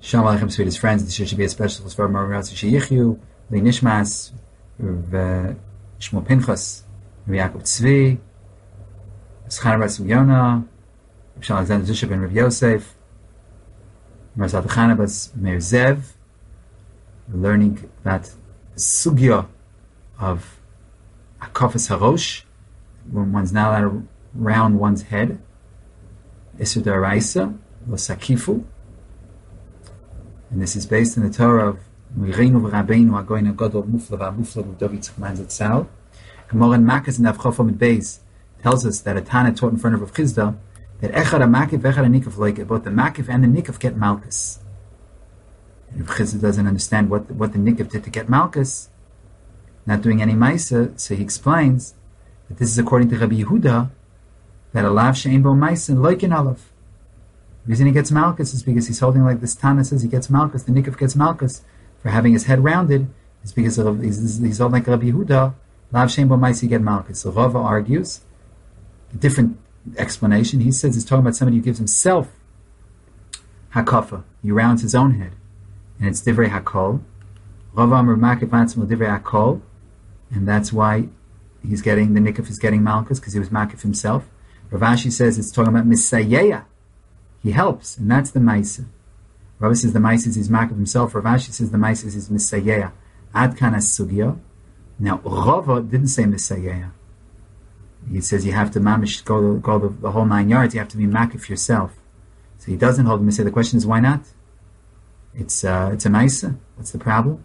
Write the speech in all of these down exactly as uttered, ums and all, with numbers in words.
Shalom Aleichem, sweetest friends. This should be a special for Maratzi Sheyichyu, Li Nishmas, Shmuel Pinchas, Yaakov Tzvi, Schana Ras Yona, Shal Alexander Zishab and Rav Yosef, Marzal Chana Bas Meir Zev. We're learning that the sugya of Akafas Harosh, when one's not allowed around one's head, Isur D'Oraisa, Lo Sakifu. And this is based on the Torah of Mirenu v'Rabbeinu Hagoyin Hagadol Mufla v'Mufla v'David Tzchman Zatzal. Gemara in Makkos and Avchofa Mit Beis tells us that a Tana taught in front of Rav Chizda that Echad HaMakif, Echad HaNikaf, like both the Makif and the Nikaf get Malkus. And Rav Chizda doesn't understand what, what the Nikaf did to get Malkus, not doing any Maisa, so he explains that this is according to Rabbi Yehuda, that a Lav She'ein Bo Maisa, like in Olav. The reason he gets Malkus is because he's holding like this Tana says he gets Malkus, the Nikaf gets Malkus for having his head rounded. It's because of, he's, he's holding like Rabbi Yehuda, Lav Shein Bo Maisi get Malkus. So Rava argues a different explanation. He says he's talking about somebody who gives himself Hakafa. He rounds his own head. And it's Divrei Hakol. Rava Amar Makif Atzmo Divrei Hakol. And that's why he's getting, the Nikaf is getting Malkus, because he was Makif himself. Rav Ashi says it's talking about Misayeya. He helps, and that's the Maisa. Rabbi says the Maisa is his mark of himself. Rav Ashi says the Maisa is his Misayeya. Ad kana sugya. Now, Rava didn't say Misayeya. He says you have to mamish, go, go the, the whole nine yards. You have to be makif yourself. So he doesn't hold Misayeya. The question is, why not? It's uh, it's a Maisa. What's the problem?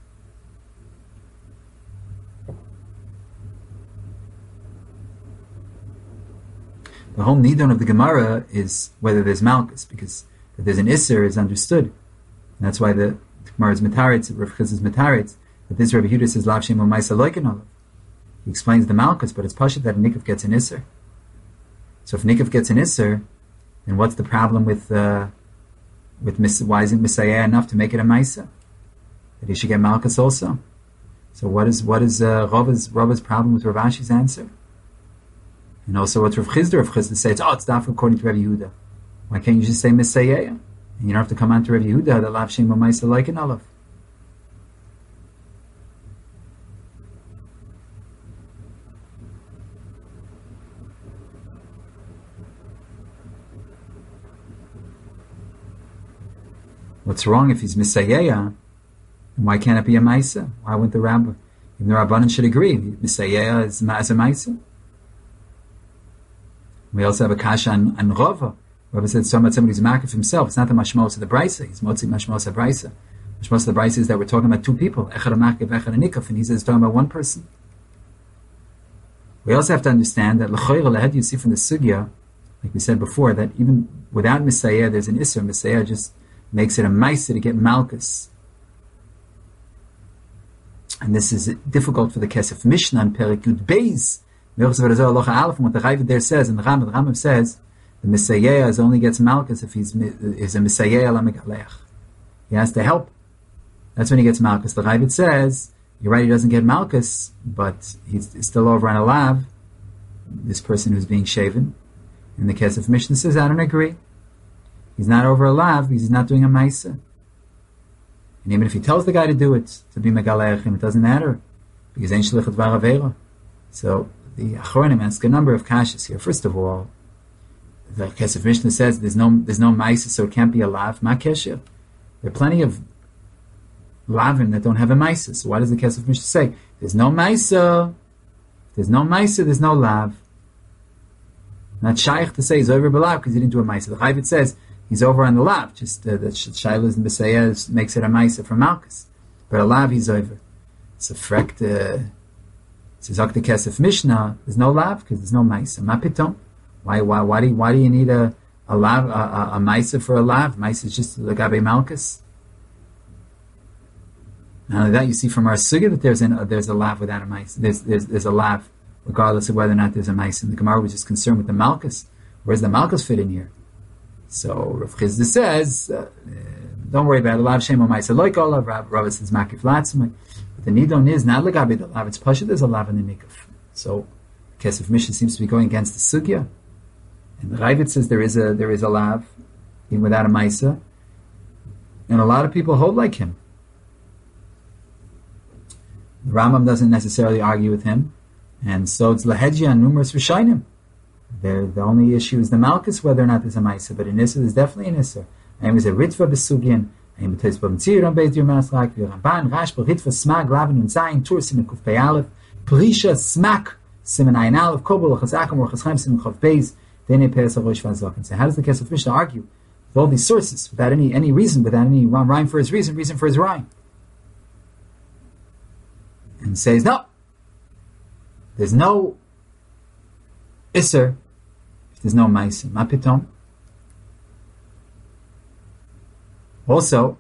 The whole nidon of the Gemara is whether there's Malkus, because if there's an Isser is understood. And that's why the, the Gemara is Metaritz, Rav Chiz is Metaritz, that this Rabbi Yehuda says, Lav Shem U'Maisa Loiken Olav. He explains the Malkus, but it's Pashut that Nikaf gets an Isser. So if Nikaf gets an Isser, then what's the problem with, uh, with mis- why isn't Messiah enough to make it a Maisa? That he should get Malkus also? So what is, what is, uh, Rava's, Rava's problem with Rav Ashi's answer? And also what's Rav Chizda? Rav Chizda says, oh, it's not according to Rabbi Yehuda. Why can't you just say Misayeya? And you don't have to come on to Rabbi Yehuda, that Lav Shem U'Maisa like an Olav. What's wrong if he's Misayeya? And why can't it be a Maisa? Why wouldn't the Rabbi? Even the Rabbanan should agree. Misayeya is, is a Maisa. We also have a kasha on, on Rava. Rava said so about somebody who's makif himself. It's not the mashmos of the brisa. He's motzi mashmos of brisa. Mashmos of the brisa is that we're talking about two people. Echad makif, echad nikaf, and he says it's talking about one person. We also have to understand that l'choyr lehed you see from the sugya, like we said before, that even without Messiah, there's an isser. Messiah just makes it a maisa to get malchus. And this is difficult for the Kesef Mishnah and Perek Yud Beis. What the Ravid there says, and the Rambam, the Rambam says, the Messiah only gets Malkus if he's is a Messiah Lamekaleach. He has to help. That's when he gets Malkus. The Ravid says, you're right, he doesn't get Malkus, but he's still over on a lav, this person who's being shaven. And the Kesef Mishnah says, I don't agree. He's not over a lav because he's not doing a Maisa. And even if he tells the guy to do it, to be Megaleach, it doesn't matter, because ain't Shlichat Var Avera. So, the Achronim ask a number of kashas here. First of all, the Kesef Mishnah says there's no there's no Maisa, so it can't be a lav. Ma kesher. There are plenty of lavim that don't have a Maisa. So why does the Kesef Mishnah say there's no Maisa? There's no Maisa, there's no lav. Not shaykh to say he's over b'lav because he didn't do a Maisa. The Ravid says he's over on the lav. Just uh, that Shailas and B'sayah makes it a Maisa for Malkus. But a lav he's over. It's a frekt. Uh, Says the Kesef Mishnah, there's no lav because there's no Maisa. Mapitom. Why why why do you, why do you need a a lav a, a, a Maisa for a lav? Maisa is just the Gabe Malkus. Not only that, you see from our sugya that there's an, uh, there's a lav without a Maisa. There's there's there's a lav regardless of whether or not there's a Maisa. And the Gemara was just concerned with the Malkus. Where's the Malkus fit in here? So Rav Chizda says, uh, don't worry about it. Lav Shem Maisa like Olav. Rav says Makif Latzmai. The nidon is not legabe the lav. It's pasha. There's a lav in the nikaf. So, Kesef Mishnah seems to be going against the sugya. And the Ravid says there is a there is a lav, even without a maisa. And a lot of people hold like him. The Rambam doesn't necessarily argue with him. And so it's Lahedja and numerous Rishonim. The only issue is the Malchus, whether or not there's a Maisa. But in Isser, there's definitely an Isser. And there's a Ritva Besugin. And there's a Ritva on Beis Dir Maslak. Ramban, Rashba, Ritva, Smak, Lavin, and Zayin, Tur, Simen, Kuf, Pei Aleph. Prisha, Smak, Simen, Ayin Aleph, Kobol, Chazakam, or Chazchaim, Simen, Chav, Beis. Dene, Peres, Avosh, Vazakin. So how does the Kesef Mishnah argue with all these sources, without any any reason, without any rhyme for his reason, reason for his rhyme? And says, no. There's no Isser if there's no Maisa. Mapitom. Also,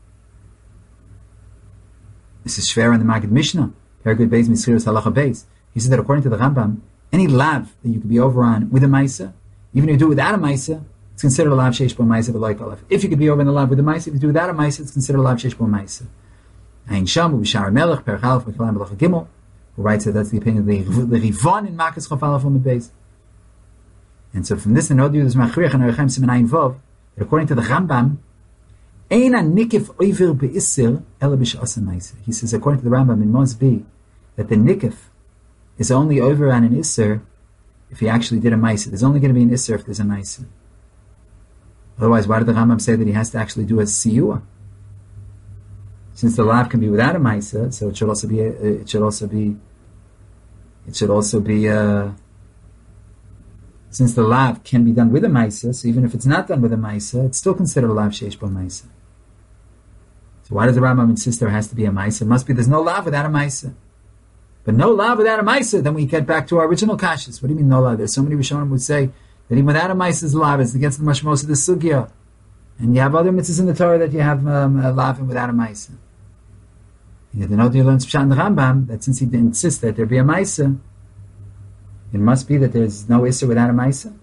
this is Shver in the Maggid Mishnah, Perigud Beis Mischiros Halacha Beis. He said that according to the Rambam, any lav that you could be over on with a Maisa, even if you do it without a Maisa, it's considered a lav sheish bo Maisa, but like Aleph. If you could be over in the lav with a Maisa, if you do it without a Maisa, it's considered a lav sheish bo Maisa. Ein Sham, B'Shar Melech, Perich Aleph, B'Chalam B'Lacha Gimel, who writes that that's the opinion of the, the Rivon in Makas Chof Aleph on the base. And so from this, the Nodi is Machriach and Arechem Simen Ayin Vov, that according to the Rambam, Ein Nikif Oiver Be'Isser Ela B'Sh'asa Maisa. He says, according to the Rambam, it must be that the Nikif is only over on an Isser if he actually did a Maisa. There's only going to be an Isser if there's a Maisa. Otherwise, why did the Rambam say that he has to actually do a Siyua? Since the lav can be without a Maisa, so it should also be, a, it should also be, it should also be, a, since the lav can be done with a Maisa, so even if it's not done with a Maisa, it's still considered a lav sheish bo Maisa. So why does the Rambam insist there has to be a Maisa? It must be there's no lav without a Maisa. But no lav without a Maisa, then we get back to our original kashas. What do you mean no lav? There's so many Rishonim would say that even without a Maisa is lav, it's against the mashmos of the sugya. And you have other mitzvahs in the Torah that you have um, a lav without a Maisa. Yet the Nodi learns Pshat in the Rambam that since he insists that there be a Maisa, it must be that there's no Isser without a Maisa.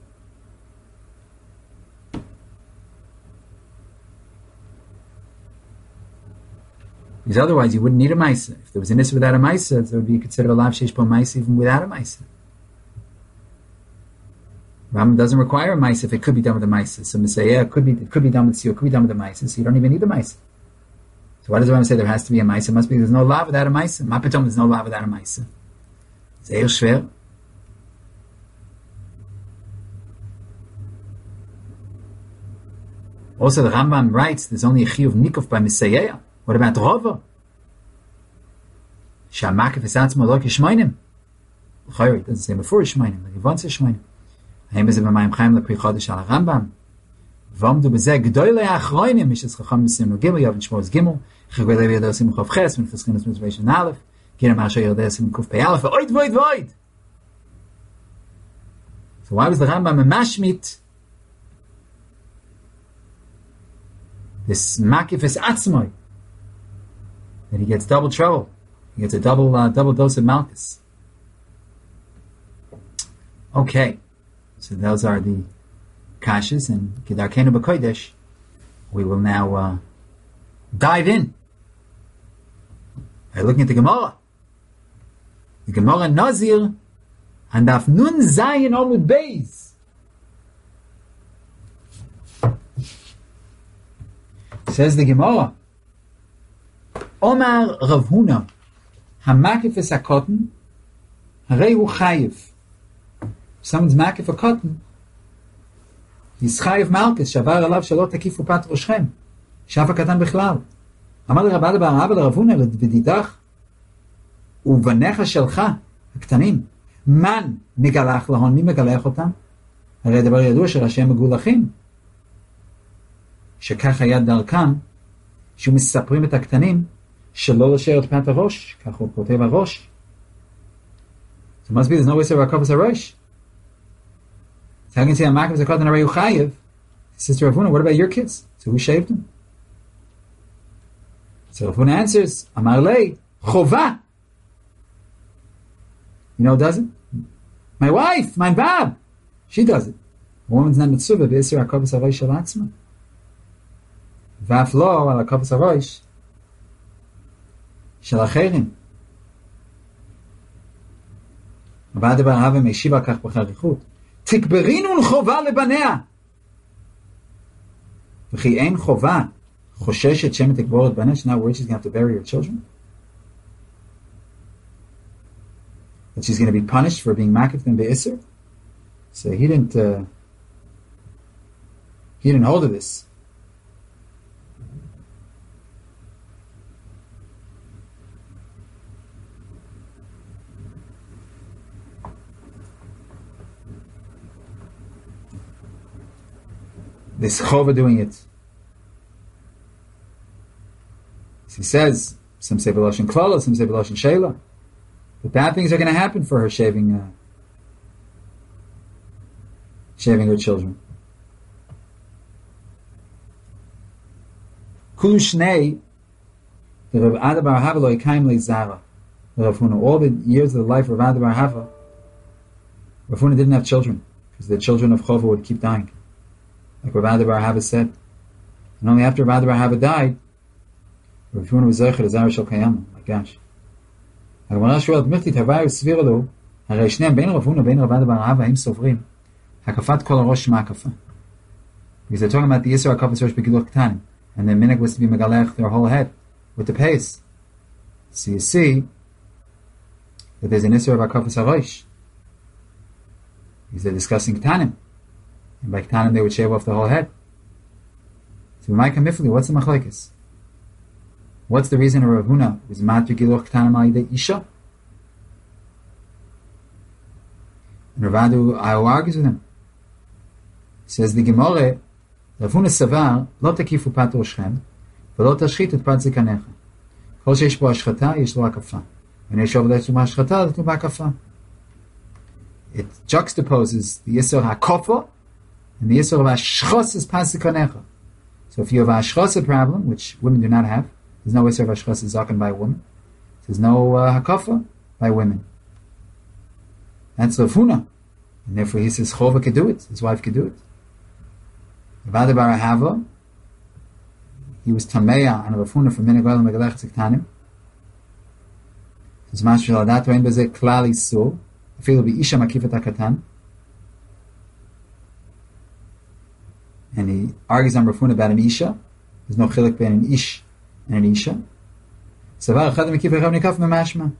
Because otherwise you wouldn't need a Maisa. If there was an Isser without a Maisa, it would be considered a Lav Sheish Bo Maisa even without a Maisa. Rambam doesn't require a Maisa if it could be done with a Maisa. So we say, yeah, it could be, it could be done with Siyur, it could be done with a Maisa, so you don't even need a Maisa. So why does the Rambam say there has to be a Maisa? It must be there's no lav without a Maisa. Mapitom, there's no lav without a Maisa. It's eir shver. Also, the Rambam writes there's only a chiyuv nikuf by Misayeya. What about Rova? Shamakif is atzma lo kishmainim. L'chayr, it doesn't say before shmainim. The Yvonne says shmainim. Haim is a Mamayim Chaim lepri chodesh al Rambam. V'amdu b'zeh g'doylei achroinim mishas chacham b'sim no gimel yavin shmos gimel chagvei levi yadeh sim chav ches min cheschinas mitzvah aleph gira masha yadeh sim kuf pei aleph oid void void. So why was the Rambam a mashmit this makif is atzmoi that he gets double trouble, he gets a double uh, double dose of malchus? Okay, so those are the kashas, and Kedarkenu B'Kodesh, we will now uh, dive in by looking at the Gemara. The Gemara Nazir and Daf Nun Zayin Omud Beis. Says the Gemara, Omar Rav Huna Hamakif es hakotten Harei hu chayiv. Someone's makif a cotton, he's chayiv malchus, shavar alav shalo takifu pat roshchem, shafa katan bichlal. אמר לרב אבא בר אבא לרב הונא לדידך ובניך שלך הקטנים, מן מגלח להון, מי מגלח אותם? הרי דבר ידוע שראשיהם מגולחים, שכך היה דרכם, שהוא מספרים את הקטנים שלא לשאר את פת הראש, כך הוא כותב הראש. So it must be there's no way to recover the rosh. So I can see a makif is a cotton array uchayev. Sister Rav Huna, what about your kids? So who shaved them? So Rav Huna answers, Amar lei, chova. You know who does it? My wife, my bab. She does it. A woman's not mitzvah, b'isir hakavas harosh shel atzma. V'af lo al hakavas harosh shel acherim. Rabbi Bar Hava meshiva kach b'charichut. Tikberinu l'chova lebanea. וכי אין חובה, Chosheshet shemetek boret banesh. She's not worried she's going to have to bury her children. That she's going to be punished for being makif them be'isr. So he didn't. Uh, he didn't hold of this. This chova doing it. He says, some say b'loshen klala, some say b'loshen sheila. But bad things are going to happen for her shaving, uh, shaving her children. Kulu shnei, the Rav Ada bar Hava lo yikaim le'zara. Rav Huna, all the years of the life of Rav Ada bar Hava, Rav Huna didn't have children, because the children of chova would keep dying. Like Rav Ada bar Hava said. And only after Rav Ada bar Hava died, Rav Huna was zeicher to zara shel kayama. My gosh. הגמרא שואלת, מפתית הוואי וסביר לו, הרי שניהם בין רב הונא ובין רב עדה בר אבא הם סוברים, הקפת כל הראש מהקפה. Because they're talking about the Yisra HaKafas Rosh B'Gilul K'tanim, and the minhag was to be megalech their whole head with the pace. So you see that there's an Yisra of HaKafas HaRosh. Because they're discussing K'tanim. And by K'tanim they would shave off the whole head. So Ma'ika Mifli, what's the machlokes? What's the reason Rav Huna was matri giluch k'tanim al yidei isha? And Rav Adu argues with him. Says the Gemara, Rav Huna savar lo takifu pat roshchem v'lo tashchit et pat zikanecha. Kol sheish bo ashchata yesh lo hakafa. When yesh over letzum ashchata letzum hakafa. It juxtaposes the yisur hakofa and the yisur of ashchos is pat zikanecha. So if you have an ashchos problem, which women do not have, there's no Isser of Ashchas Zaken by a woman. There's no uh, Hakafa by women. That's Rav Huna. And therefore he says Chova could do it. His wife could do it. Rav Ada bar Hava, he was Tameya and Rav Huna from Minhag Olam Megalech Tziktanim. His master Ladat Rein Bezeh Klal Yisur. Afilu B'Isha Makifat HaKatan. And he argues on Rav Huna about an Isha. There's no chilek between an Ish and an Isha. Savar Echad Mekif Echav Nikaf Memashma.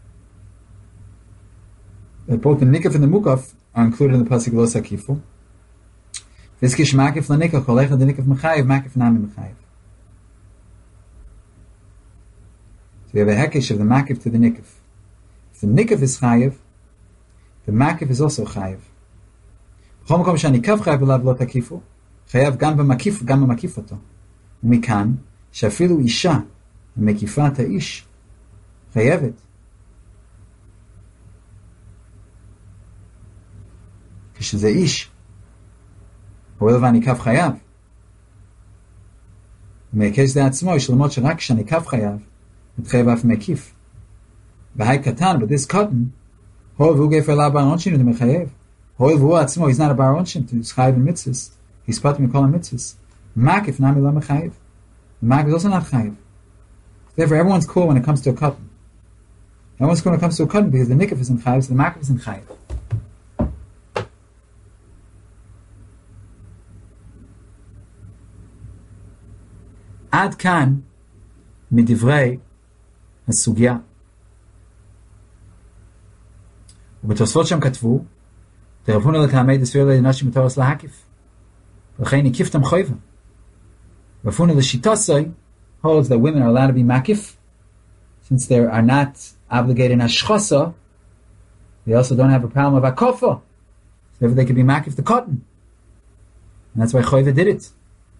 Both the Nikaf and the Mukaf are included in the pasuk Lo Sakifu. V'izkish Makif LaNikaf Cholecha the Nikaf Mechayev Makif Nami Mechayev. So we have a hekesh of the Makif to the Nikaf. If the Nikaf is Chayev, the Makif is also Chayev. B'chol Makom Sh'Anikaf Chayev Elav Lo Takifu Chayev Gam B'Makif Gam B'Makif Oto. ומכאן שאפילו אישה המקיפה את האיש חייבת. כשזה איש, הואיל והניקף חייב. ומהיקש זה עצמו, יש ללמוד שרק כשהניקף חייב, מתחייב אף מקיף. והי קטן, but this cotton, הואיל והוא גפר לה בר עונשין, הוא מחייב. הואיל והוא עצמו, he's not a בר עונשין, he's חייב במצווס, he's פת מכל המצווס. Makif nami la mechayiv. Makif is also not chayiv. Therefore, everyone's cool when it comes to a cotton. Everyone's cool when it comes to a cotton because the nikif isn't chayiv, so the makif isn't chayiv. Ad kan midivrei הסוגיה. ובתוספות שם כתבו, תרבונו לטעמי דספיר לנשים מתורס להקיף. ולכן הקיפתם חויבה. Rav Huna the Shitasai holds that women are allowed to be makif, since they are not obligated in ashchasa. They also don't have a problem of akofa, so therefore they can be makif the cotton, and that's why Choyva did it.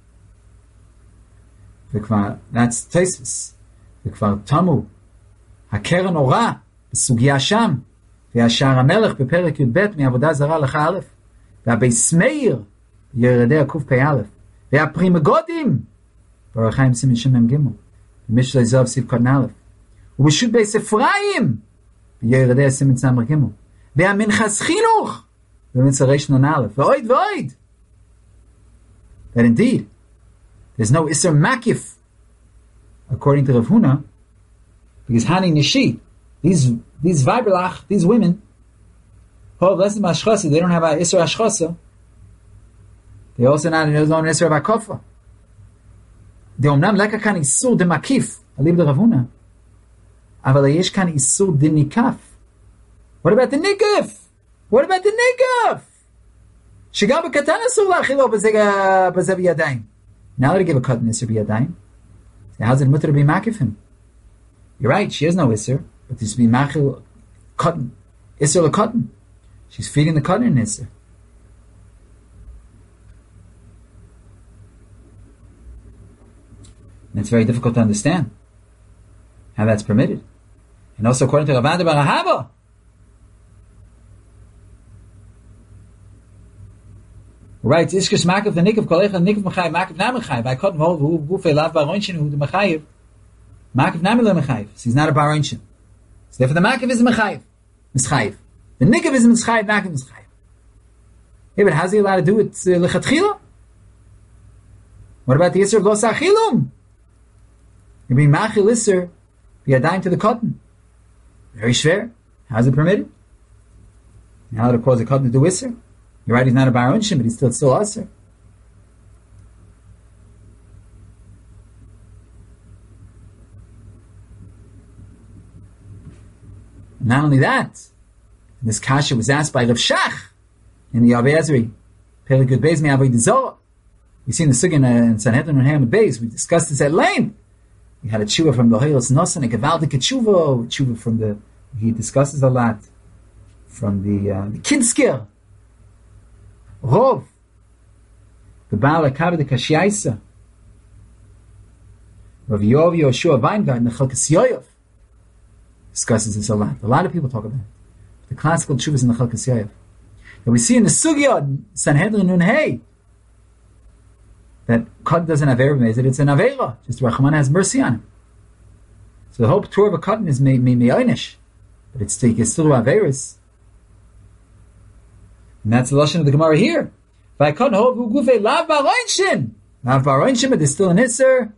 That's Tosfos. וכבר תמו הקרן אורה בסוגיה שם, והשער המלך בפרק י"ב מעבודה זרה לך א', והבייס מאיר ירדי הקוף פ' א', והפרימגודים באור החיים סימן שם ג' במשלי זוב סיב קוטן א', ובשו"ת בייס אפרים ירדי סימן סמר ג', והמנחס חינוך במצא ריש נון א', ואויד ואויד. That indeed there's no Isser Makif according to Rav Huna, because Hani Nishi, these these Vibralach, these women, they don't have a Isser Ashchasa. They also not there's no Isser of Akofa. דאומנם לקה כאן איסור דמקיף, אליב דרבונה, אבל יש כאן איסור דניקף. What about the ניקף? What about the ניקף? שגם בקטן אסור להאכילו בזה, בזה בידיים. Now to give a cotton isser בידיים. So how's it mutter to be makifim? You're right, she has no isser, but this be machil cotton. Isser le cotton. She's feeding the cotton in isser. And it's very difficult to understand how that's permitted. And also according to Ravanda bar Ahava, right, Ishkes Makav the Nikav Kolecha Nikav Mechayiv Makav Na Mechayiv. I couldn't hold who Gufei Lav Baroinshin who the Mechayiv Makav Na Mechayiv. So he's not a Baroinshin. So therefore the Makav is a Mechayiv. Mischayiv. The Nikav is a Mischayiv. Makav is Mischayiv. Yeah, but how's he allowed to do it lechatchila? What about the Yisr of Los Achilum? You bring Machil Isser be a dime to the cotton. Very schwer. How's it permitted? Now to cause a cotton to do Isser? You're right, he's not a Bar Unshin, but he's still still Isser. Not only that, this kasha was asked by Rav Shach in the Avei Ezri. Perik Yud Beis Me'Avei Dezorah. We see in the Sugin in Sanhedrin and Hamid Beis. We discussed this at length. We had a tshuva from the Hoyos Nosan, a Gavaldik tshuva, tshuva from the. He discusses a lot from the uh, the Kinsker, Rov, the Baal Akav Kashiaisa, Rav Yov Yoshua Weingart, the Chalkas Yoyev discusses this a lot. A lot of people talk about it. The classical tshuvas in the Chalkas Yoyev. And we see in the Sugya Sanhedrin Nun Hey that cotton doesn't have Avera, that it's an Avera. Just Rahman has mercy on him. So the whole tour of a cotton is me'aynish, but it's still, it's still Averas. And that's the Lashon of the Gemara here. By cotton, ho gufe lav baroinshin. Lav baroinshin, but there's still an Isser.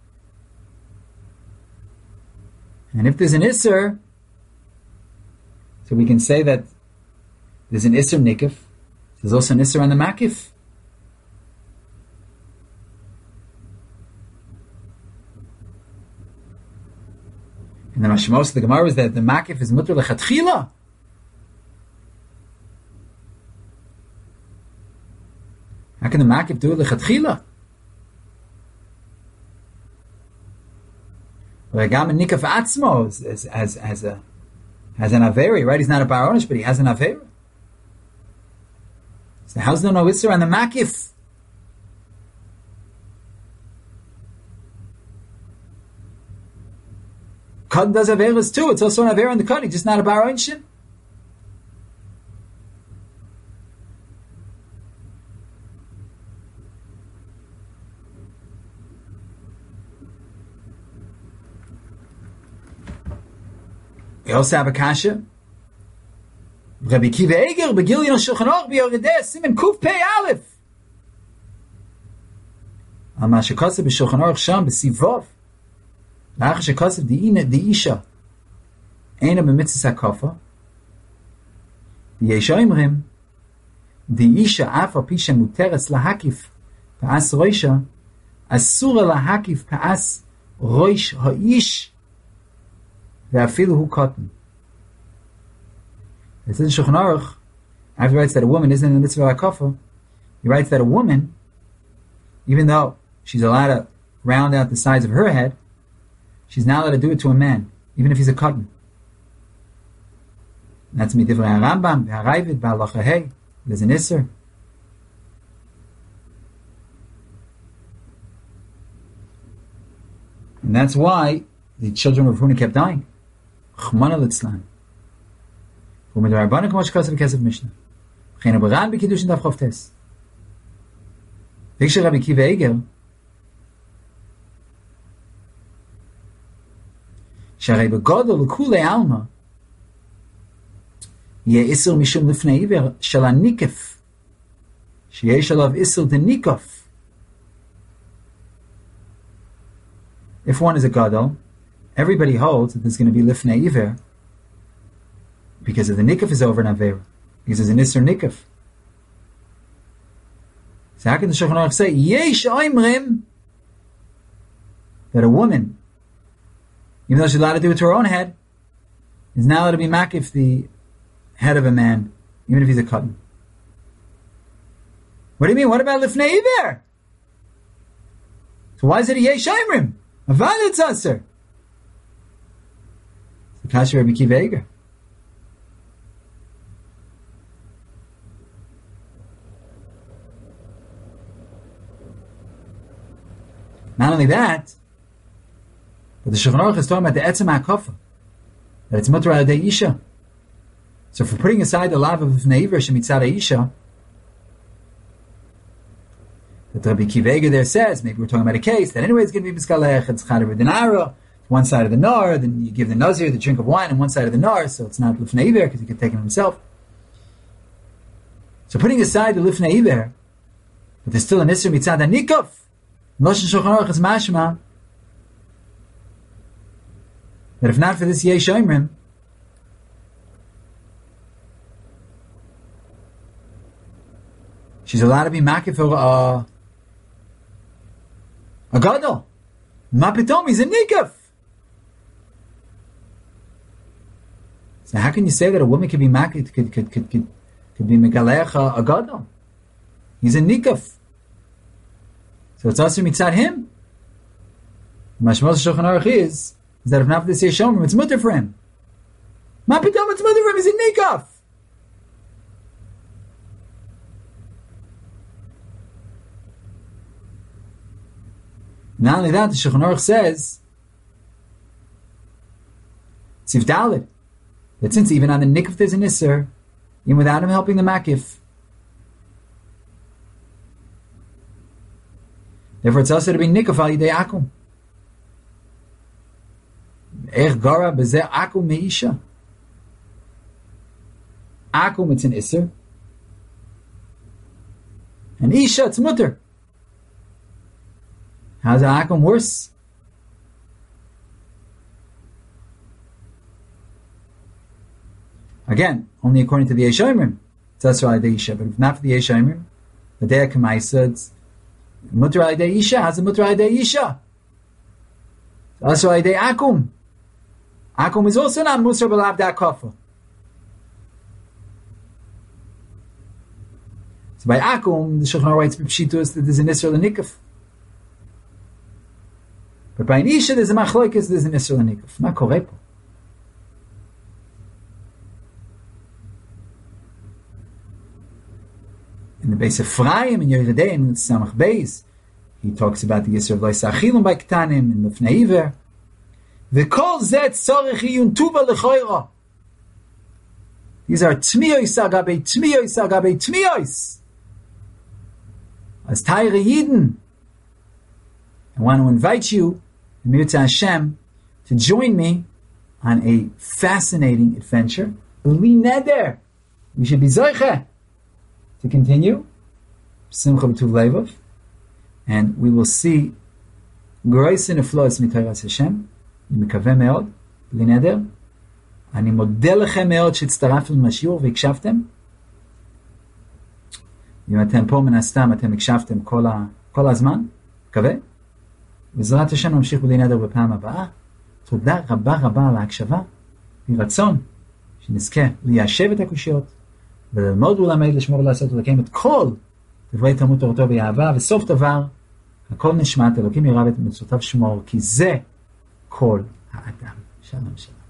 And if there's an Isser, so we can say that there's an Isser Nikif, there's also an Isser on the Makif. And the Mashmos of the Gemara is that the Makif is mutter lechatchila. How can the Makif do it lechatchila? Well, Gam and Nikaf Atzmo as as as a has an Averi, right? He's not a Baronish, but he has an Averi. So how's there no Isser on the Makif? Cotton does Averas too. It's also an Avera in the cotton, just not a Bar Einshin. We also have a kasha. Rabbi Kiva Eger, Begilyon Shulchan Aruch, B'Yoredeh, Simen Kuf Pei Aleph. Al ma shekoseh b'Shulchan Aruch Sham b'Sivov. לאחר שכוסף דאישה אינה במצווה הקופה, ויש אומרים דאישה אף על פי שמותרת להקיף פאס ראשה, אסור להקיף פאס ראש האיש ואפילו הוא קטן. It says in Shulchan Aruch, after he writes that a woman isn't in the mitzvah hakafa, he writes that a woman, even though she's allowed to round out the sides of her head, she's not allowed to do it to a man, even if he's a cotton. That's midivrei Rambam, v'harayvid, v'halacha hey. There's an Isser. And that's why the children of Huna kept dying. Chmana litzlan. U'midir Rabbanan k'mo shekasav kesef Mishnah. V'chein abaran b'kiddushin daf chavtes. V'ikshel Rabbi Kiva Eger, שהרי בגודל לכולי עלמא יהיה איסור משום לפני עיוור של הניקף שיש עליו איסור דניקוף. If one is a gadol, everybody holds that there's going to be lifnei iver because if the nikaf is over an avera, because there's an isser nikaf. So how can the Shulchan Aruch say yesh oimrim that a woman, even though she's allowed to do it to her own head, is not allowed to be makif the head of a man, even if he's a katan. What do you mean? What about lifnei iver? So why is it a yesh imrim? Avad it's aser. The kasher Rabbi Akiva Eiger. Not only that, but the Shulchan Aruch is talking about the etzem ha'akafa, that it's mutar al yedei isha. So for putting aside the lav of lifnei iver shemitzad isha, that Rabbi Akiva Eiger there says, maybe we're talking about a case that anyway it's going to be miskalech, it's chadav v'dinara, one side of the nar, then you give the nazir the drink of wine on one side of the nar, so it's not lifnei iver because he can take it himself. So putting aside the lifnei iver, but there's still an isser mitzad hanikaf. Lashon Shulchan Aruch is mashma that if not for this yesh imrim, she's allowed to be makif for uh, a gadol. Ma pitom, he's a nikaf. So how can you say that a woman could be makif, could could could could, could be megalech a gadol? He's a nikaf. So it's also mitzad him. Mashmos Shulchan Aruch is, is that if not for this yesh imrim, it's mutter for him. Ma pitom, it's mutter for him. He's a nikaf. Not only that, the Shulchan Aruch says, Tzif Daled, that since even on the nikaf there's an isser, even without him helping the makif, therefore it's also to be nikaf al yidei akum. Ech gara bezeh akum meisha. Akum, it's an isser. And isha, it's mutter. How's the akum worse? Again, only according to the yesh imrim. It's also al yidei isha. But if not for the yesh imrim, the day kamaisa, it's mutter al yidei isha. How's the mutter al yidei isha? It's also al yidei akum. Akum is also not musar b'lav da kafa. So by akum, the Shulchan Aruch writes b'pshitus that there's an isra l'nikaf. But by an isha, there's a machloikis, there's an isra l'nikaf. Ma korepo. In the base of Ephraim and Yeridei and Samach Beis, he talks about the Yisr of Lois Achilum by Ktanim and Lefnei Iver. V'kol zet tzorich iyun tuva lechoira. These are tmiyois agabe tmiyois agabe tmiyois. As Taira Yidden, I want to invite you, Emir Hashem, to join me on a fascinating adventure. Li neder. We should be zoiche to continue Simcha B'Tuv Levav, and we will see Grois and Eflois Mitaras Hashem. אני מקווה מאוד, בלי נדר. אני מודה לכם מאוד שהצטרפתם לשיעור והקשבתם. אם אתם פה מן הסתם, אתם הקשבתם כל, ה, כל הזמן, מקווה. בעזרת השם נמשיך בלי נדר בפעם הבאה. תודה רבה רבה על ההקשבה. ברצון שנזכה ליישב את הקושיות, וללמוד ולמד, לשמור ולעשות ולקיים את כל דברי תלמוד תורתו באהבה, וסוף דבר, הכל נשמעת, אלוקים יראה ואת מצוותיו שמור, כי זה כל האדם. שלום שלום.